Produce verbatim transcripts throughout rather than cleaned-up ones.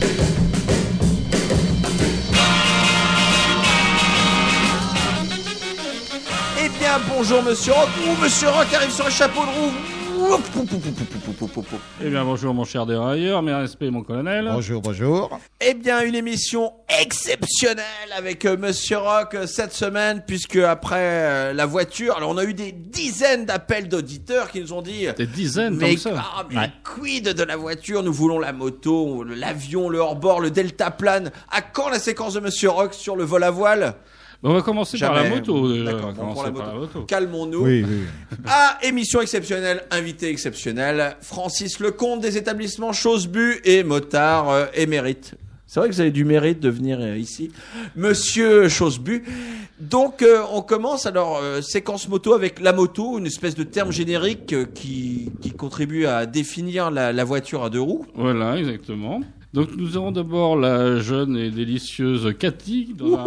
Eh bien, bonjour Monsieur Rock. Ouh, Monsieur Rock arrive sur un chapeau de roue. Eh bien, bonjour mon cher dérailleur, mes respects mon colonel. Bonjour, bonjour. Eh bien, une émission exceptionnelle avec euh, Monsieur Rock euh, cette semaine, puisque après euh, la voiture, alors on a eu des dizaines d'appels d'auditeurs qui nous ont dit Des dizaines mais, comme ça. ah, mais quid de la voiture, nous voulons la moto, l'avion, le hors-bord, le deltaplane. À quand la séquence de Monsieur Rock sur le vol à voile? Bon, on va commencer Jamais. par la moto. déjà. D'accord, On va bon, pour commencer la par moto. la moto. Calmons-nous. Oui, oui. Ah, émission exceptionnelle, invité exceptionnel, Francis Lecomte des établissements Chosbu et motard euh, émérite. C'est vrai que vous avez du mérite de venir euh, ici, Monsieur Chosbu. Donc, euh, on commence alors euh, séquence moto avec la moto, une espèce de terme générique euh, qui, qui contribue à définir la, la voiture à deux roues. Voilà, exactement. Donc nous aurons d'abord la jeune et délicieuse Cathy. Dans un,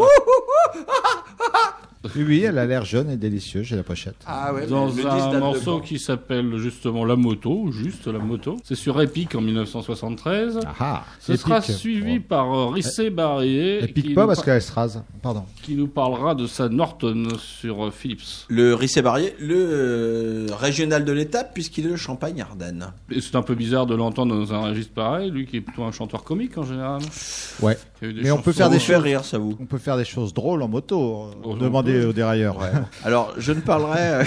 Oui, oui, elle a l'air jeune et délicieuse, j'ai la pochette. Ah ouais, dans le disque un date de morceau quand? qui s'appelle justement La Moto, juste La Moto. C'est sur Epic en dix-neuf cent soixante-treize. Ah ah, Ce sera épique. suivi Bon. par euh, Rissé Barrier. Elle qui pique pas nous parce par- qu'elle se rase. Pardon. qui nous parlera de sa Norton sur euh, Philips. Le Rissé Barrier, le euh, régional de l'étape, puisqu'il est le Champagne-Ardenne. Et c'est un peu bizarre de l'entendre dans un registre pareil, lui qui est plutôt un chanteur comique en général. Ouais. Qui a eu des Mais on peut chansons- faire des Ça vous fait choses. rire, ça vous? On peut faire des choses drôles en moto. Oh, Demandez on peut. aux dérailleurs. Ouais. Alors, je ne parlerai euh,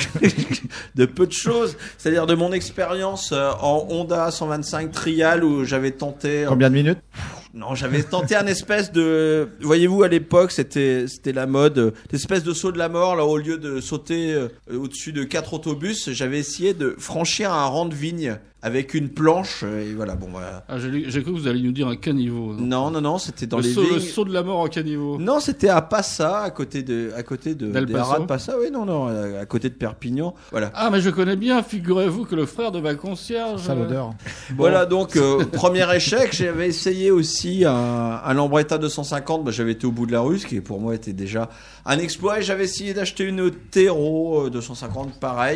de peu de choses, c'est-à-dire de mon expérience euh, en Honda cent vingt-cinq Trial où j'avais tenté. euh, Combien de minutes? Non, j'avais tenté un espèce de. Voyez-vous, à l'époque, c'était c'était la mode, euh, l'espèce de saut de la mort. Là, au lieu de sauter euh, au-dessus de quatre autobus, j'avais essayé de franchir un rang de vigne avec une planche. euh, Et voilà, bon, voilà. Ah, j'ai, lu- j'ai cru que vous alliez nous dire un caniveau. Non, non, non, c'était dans le, les saut, le vignes. saut de la mort en caniveau. Non, c'était à Passa, à côté de, à côté de, D'El des Paso. haras de Passa. Oui, non, non, à côté de Perpignan. Voilà. Ah, mais je connais bien, figurez-vous que le frère de ma concierge... Ça l'odeur. Bon. Voilà, donc, euh, premier échec. J'avais essayé aussi un, un Lambretta deux cent cinquante. Bah, j'avais été au bout de la rue, ce qui pour moi était déjà un exploit. Et j'avais essayé d'acheter une Tero euh, deux cent cinquante, pareil.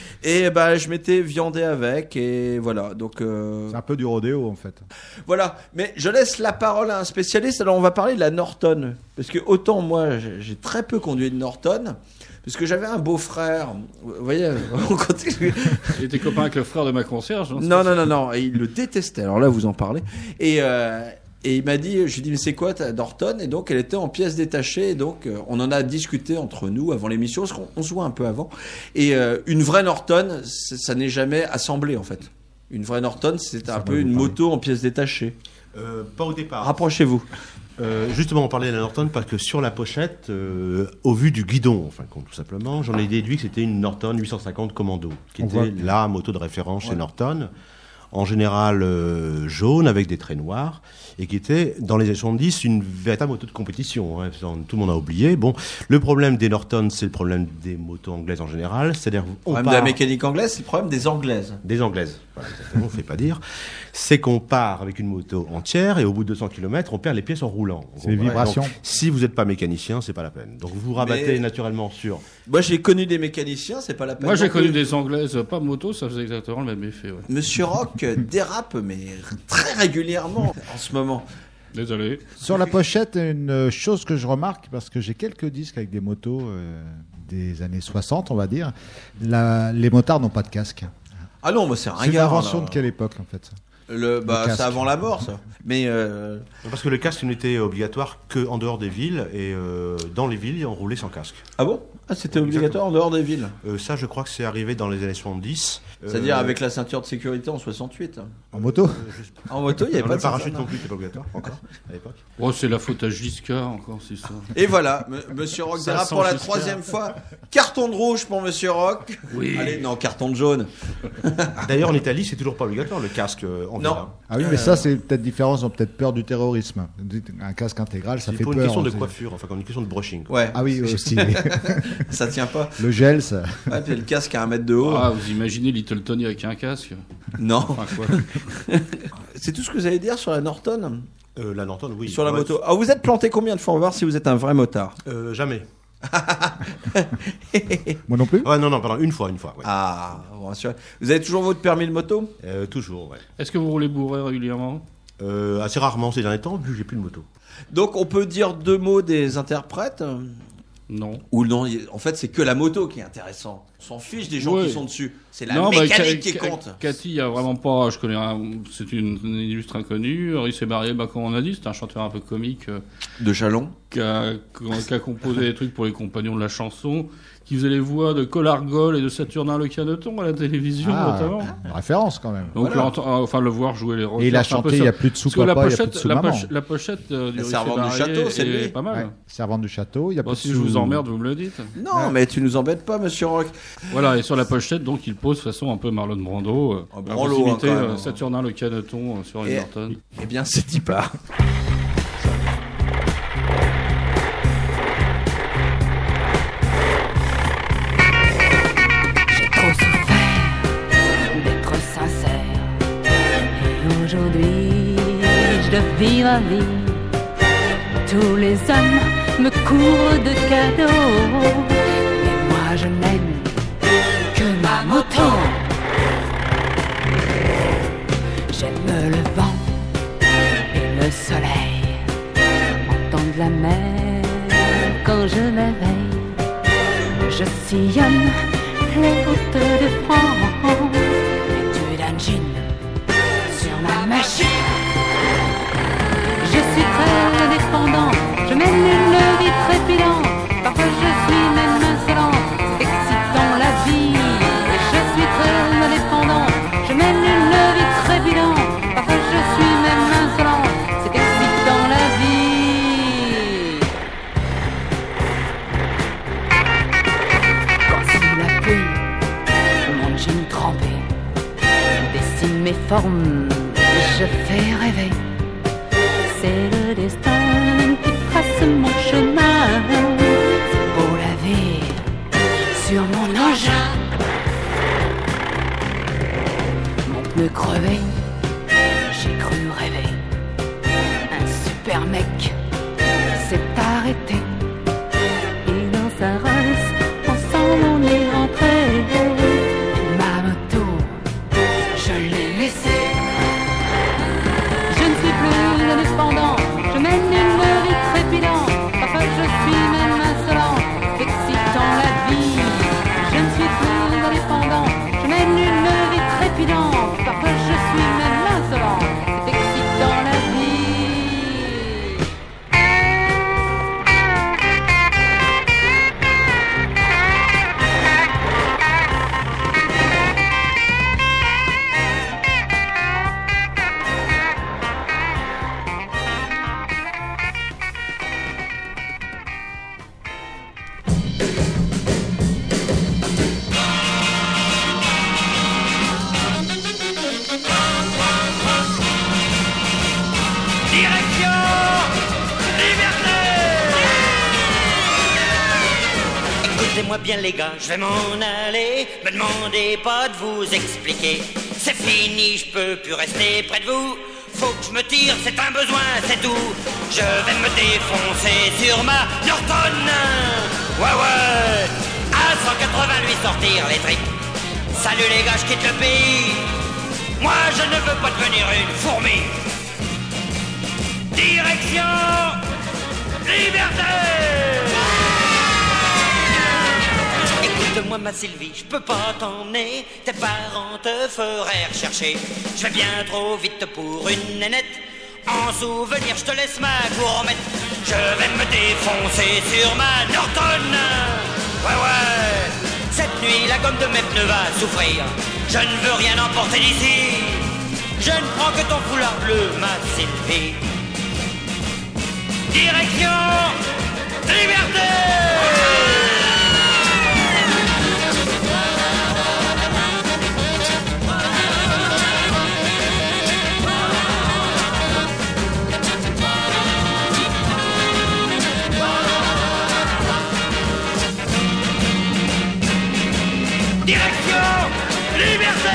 Et bah, je m'étais viandé avec. Et voilà, donc... euh, C'est un peu du rodéo en fait. Voilà, mais je laisse la parole à un spécialiste. Alors on va parler de la Norton, parce que autant moi j'ai j'ai très peu conduit de Norton, parce que j'avais un beau-frère. Vous voyez, on continue. Il était copain avec le frère de ma concierge. Non, Non, non, non, non, et il le détestait. Alors là, vous en parlez. Et euh, et il m'a dit, je lui ai dit mais c'est quoi ta Norton? Et donc elle était en pièces détachées. Et donc euh, on en a discuté entre nous avant l'émission, parce qu'on on se voit un peu avant. Et euh, une vraie Norton, c'est- ça n'est jamais assemblé en fait. Une vraie Norton, c'est Ça un va peu vous une parler. moto en pièces détachées. Euh, pas au départ. Rapprochez-vous. Euh, justement, on parlait de la Norton parce que sur la pochette, euh, au vu du guidon, enfin, tout simplement, j'en ai déduit que c'était une Norton huit cent cinquante Commando, qui On était voit. la moto de référence chez Ouais. Norton, en général euh, jaune avec des traits noirs, et qui était dans les années soixante-dix une véritable moto de compétition. Hein, tout le monde a oublié. Bon, le problème des Norton, c'est le problème des motos anglaises en général, c'est-à-dire Le on problème part de la mécanique anglaise, c'est le problème des anglaises. des anglaises. Voilà, exactement, on ne fait pas dire. C'est qu'on part avec une moto entière et au bout de deux cents kilomètres, on perd les pièces en roulant. C'est les Voilà. vibrations. Donc, si vous n'êtes pas mécanicien, c'est pas la peine. Donc vous vous rabattez Mais- naturellement sur. Moi, j'ai connu des mécaniciens, c'est pas la peine. Moi, j'ai non connu plus. des anglaises, pas moto, ça faisait exactement le même effet. Ouais. Monsieur Rock dérape, mais très régulièrement en ce moment. Désolé. Sur la pochette, une chose que je remarque, parce que j'ai quelques disques avec des motos euh, des années soixante, on va dire, la- les motards n'ont pas de casque. Ah non, moi, c'est C'est une ringard. invention là. de quelle époque en fait? Le, bah, casque. c'est avant la mort, ça. Mais euh, Parce que le casque n'était obligatoire que en dehors des villes et euh, dans les villes, on roulait sans casque. ah bon? Ah, c'était obligatoire en dehors des villes. Euh, ça, je crois que c'est arrivé dans les années soixante-dix. C'est-à-dire Euh, avec la ceinture de sécurité en soixante-huit. En moto? euh, je- En moto, il n'y avait Non, pas le de parachute ceinture. non plus, c'était pas obligatoire encore à l'époque. Oh, c'est la faute à Giscard, encore, c'est ça. Et voilà, M- Monsieur Rock Ça dérape sent pour la Giscard. troisième fois. Carton de rouge pour Monsieur Rock. Oui. Allez, non, carton de jaune. D'ailleurs, en Italie, c'est toujours pas obligatoire le casque euh, en Non. ville, hein. Ah oui, mais ça c'est peut-être différent, ils ont peut-être peur du terrorisme. Un casque intégral, ça C'est fait pour peur. une question de on sait. coiffure, enfin, comme une question de brushing. quoi. Ouais. Ah oui, aussi. Ça tient pas. Le gel, ça. Ouais, puis le casque à un mètre de haut. Ah, vous imaginez Little Tony avec un casque? Non. Enfin, quoi. C'est tout ce que vous allez dire sur la Norton? Euh, la Norton, oui. Sur la Ouais, moto. Ah, vous êtes planté combien de fois? On va voir si vous êtes un vrai motard. euh, Jamais. Moi non plus. Ouais, non, non, pardon, une fois, une fois. Ouais. Ah, bon, rassurez. Vous avez toujours votre permis de moto? Euh, toujours, ouais. Est-ce que vous roulez bourré régulièrement? Euh, assez rarement ces derniers temps, vu que j'ai plus de moto. Donc on peut dire deux mots des interprètes Non. ou non, en fait c'est que la moto qui est intéressant. On s'en fiche des gens Ouais. qui sont dessus. C'est la non, bah, mécanique Ca- qui Ca- compte. Cathy, il y a vraiment pas. Je connais. Un, c'est une, une illustre inconnue. Henri Sébarrier, bah, comme on a dit, c'est un chanteur un peu comique euh, De Chalon. qui, a, qui a composé des trucs pour les compagnons de la chanson, qui faisait les voix de Colargol et de Saturnin Le Caneton à la télévision Ah, notamment. une référence quand même. Donc, Voilà. l'entend- enfin, le voir jouer les rôles. Et il a c'est un peu chanté, il ça. n'y a plus de sous Parce que la papa, il n'y a plus pochette, de sous la, maman. poche- la pochette euh, du La Henri servante du Sébarrier château, c'est est lui. pas mal. Ouais, servante du château, il y a Bon, plus si de je sous- vous emmerde, vous me le dites. Non, mais tu nous embêtes pas, monsieur Rock. Voilà, et sur la pochette, donc, il pose de façon un peu Marlon Brando. Euh, Un à branlo, vous hein, imiter, quand même, euh, hein. Saturnin Le Caneton euh, sur une Et- Norton. Eh bien, c'est dit pas. J'ai trop souffert d'être sincère. Et aujourd'hui, je dois vivre à vie. Tous les hommes me courent de cadeaux. Mais moi, je n'aime que ma moto. J'aime le vent et le soleil. Entendre la mer quand je m'éveille. Je sillonne les routes de France et du dungeon sur ma machine. Je suis très indépendant, je mène une vie trépidante. Parfois je suis même insolent, c'est excitant la vie. Je suis très indépendant, je mène une vie trépidante. Parfois je suis même insolent, c'est excitant la vie. Quand sous la pluie, mon jean trempé dessine mes formes, je fais rêver. C'est le destin qui trace mon chemin. C'est beau la vie sur mon engin. Mon pneu crevé, j'ai cru rêver. Un super mec s'est arrêté. Et dans sa race, ensemble on est rentré. Ma moto, je l'ai laissée. Je ne suis plus indépendant, je mène une vie trépidante. Parfois je suis même insolent, c'est excitant la vie. Je ne suis plus indépendant, je mène une vie trépidante. Parfois je suis même insolent, c'est excitant la vie. Direction Liberté. Écoutez-moi bien les gars, je vais m'en aller. Me demandez pas de vous expliquer. C'est fini, je peux plus rester près de vous. Faut que je me tire, c'est un besoin, c'est tout. Je vais me défoncer sur ma Norton. Ouais ouais, à cent quatre-vingt-huit sortir les tripes. Salut les gars, je quitte le pays. Moi je ne veux pas devenir une fourmi. Direction Liberté. Écoute-moi ma Sylvie, je peux pas t'emmener. Tes parents te feraient rechercher. Je vais bien trop vite pour une nénette. En souvenir, je te laisse ma gourmette. Je vais me défoncer sur ma Norton. Ouais ouais. Cette nuit, la gomme de mes pneus va souffrir. Je ne veux rien emporter d'ici. Je ne prends que ton foulard bleu, ma Sylvie. Direction Liberté. Direction Liberté.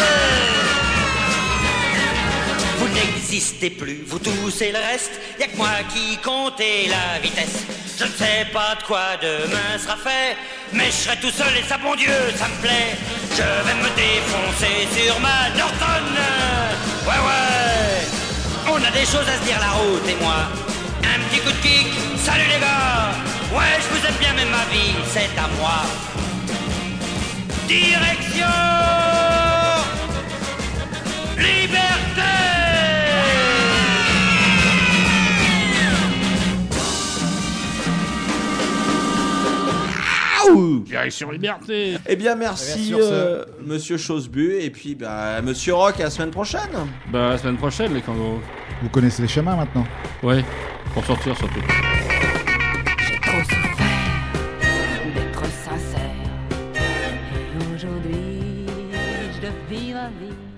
Vous n'existez plus, vous tous et le reste. Y'a que moi qui comptez la vitesse. Je ne sais pas de quoi demain sera fait, mais je serai tout seul et ça, bon Dieu, ça me plaît. Je vais me défoncer sur ma Norton. Ouais, ouais. On On a des choses à se dire la route et moi. Un petit coup de kick, salut les gars. Ouais, je vous aime bien, mais ma vie, c'est à moi. Direction Liberté. Direction Liberté. Eh bien, merci, Sur ce. euh, monsieur Chosbu. Et puis, bah, monsieur Rock, à la semaine prochaine. Bah, la semaine prochaine, les kangourous. Vous connaissez les chemins maintenant. Ouais, pour sortir surtout. J'ai trop souffert d'être sincère. Et aujourd'hui, je vis ma vie.